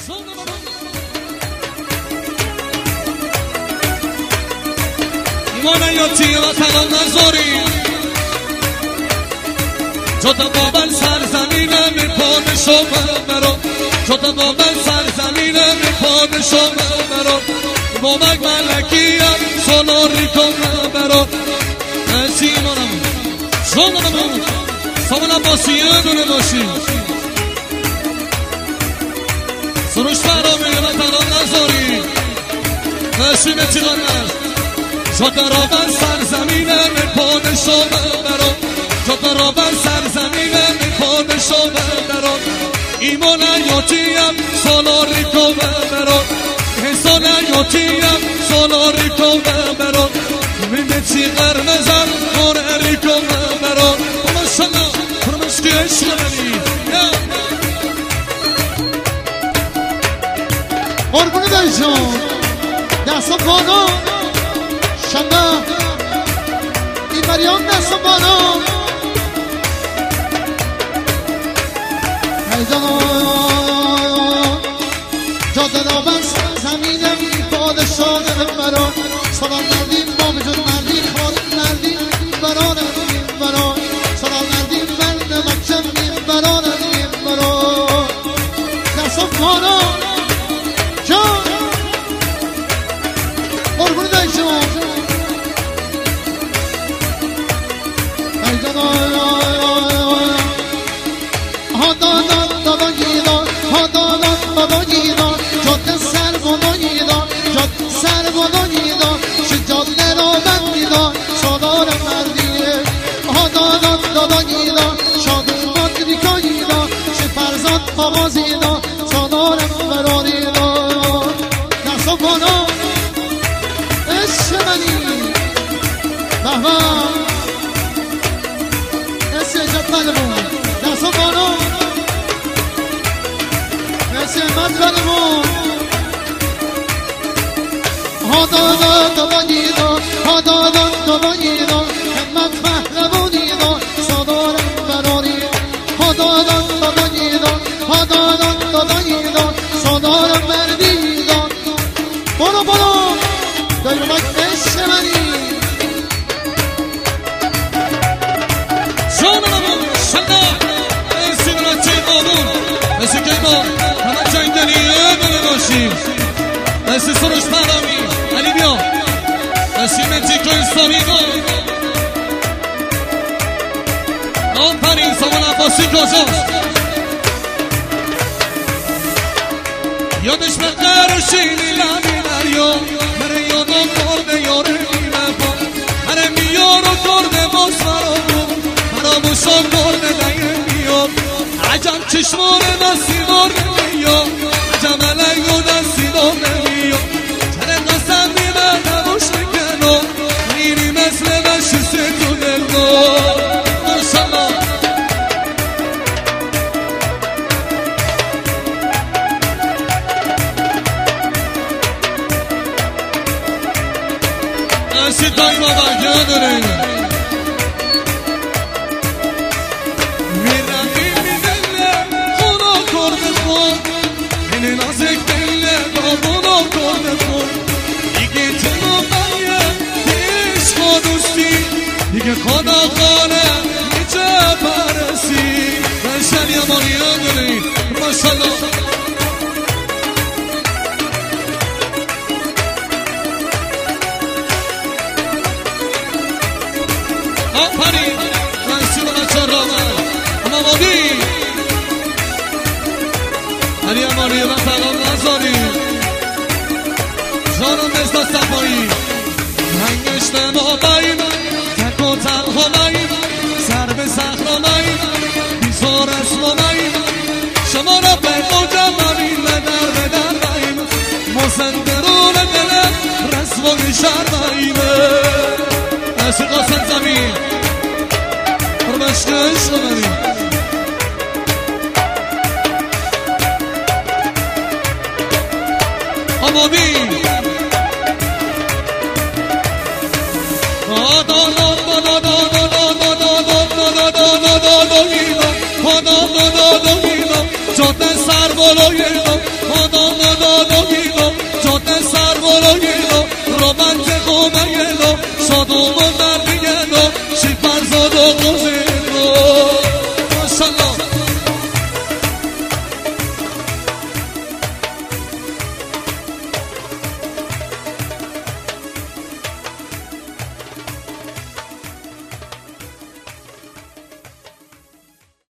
ایمان یاتی و تمام نذاری تو تمام سرزمینم پادشاه مرا تو تمام سرزمینم پادشاه مرا بابک ملکیم سالاری کن مرا ایمانم شمانم سامان عباسیه دونه باشی سروش فرامی و تمام نذاری نشیم چیغانم جادرابن سرزمینم پادشاه مرا جادرابن سرزمینم پادشاه مرا ایمان یاتیم سالاری کن مرا حسان یاتیم سالاری کن مرا من چی قرمزم قراری کن مرا ماشاءالله فرمشتی عشق منی قربونی دایی جان دستا بالا شنبه این مریان دستا بالا جاده رابن زمینم پادشاه مرا سلام نردیم با وجود مردیم خالق نردیم برانم برا سلام نردیم مرد مکشم برانم برا دستا بالا جان قربونی دایی جان بابا گیدا جاده سر بالا گیدا جاده سر بالا گیدا چه جاده را من میدا سالار مردیه دادا گیدا شاده مادریکا گیدا چه فرزاد بابا زیدا سالار براریدا دستا بالا عشق منی بهبه عشق عجب قلبون دستا بالا سمت بلمون دادا گیدا دادا گیدا همت پهلوانیدا سالارم براری دادا گیدا گیدا سالارم مردیدا برو دایی بابک عشق منی شانمون شنده سیدنا چه قابون مثل که ما همه جنگلیه بله باشیم مثل سروش فرامی علی بیا مثل متیکو اسلامی کن آفرین سامان عباسی کجاست یادش به قرشینی لبی دریا مره یادم کرده یاره نیمه پا مره میارو کرده باز فراموشم کرده دیگه میاد عجب چشمان نسیدار نمیاد عجب علیه و نسیدار نمیاد چرا قسم میمه نباش بکنم میری مثل نشیست تو دلما ماشالله نشید دایی بابا گرداره نازک دل بابا کرده کن دیگه تو مایه عشق و دوستی دیگه خدا خانه نیچه پرسی رشن یمانی داری ماشالله آفرین رنسی و بچه رامن اما بادی علی امانی و سلام نزاری جانم دستا صفایی هنگشت ما بایم تک و تنها بایم سر به صخرا بایم بیزار از ما بایم شما را به موجم بایم و در به در بایم ما زندرون دل رسوان شهر بایم عشق قاسم زمین پرمشک عشق منیم آمادی جاده سر بالای صادو و دردگنو شی فرزاد و قوزه